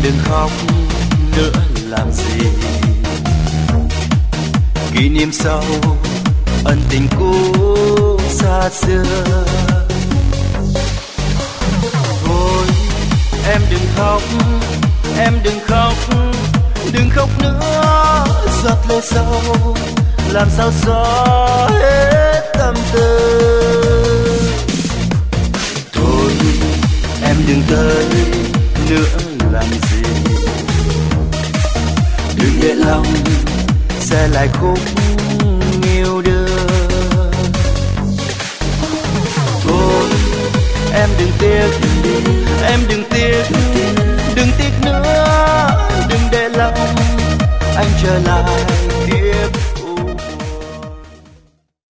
đừng khóc nữa làm gì, kỷ niệm sau ân tình cũ xa xưa. Thôi em đừng khóc, em đừng khóc, đừng khóc nữa, giọt lệ sâu làm sao xóa hết tâm tư. Thôi em đừng tới nữa làm gì, đừng để lòng sẽ lại khúc yêu đương. Thôi em đừng tiếc, em đừng tiếc, đừng tiếc nữa, đừng để lòng anh trở lại tiếp.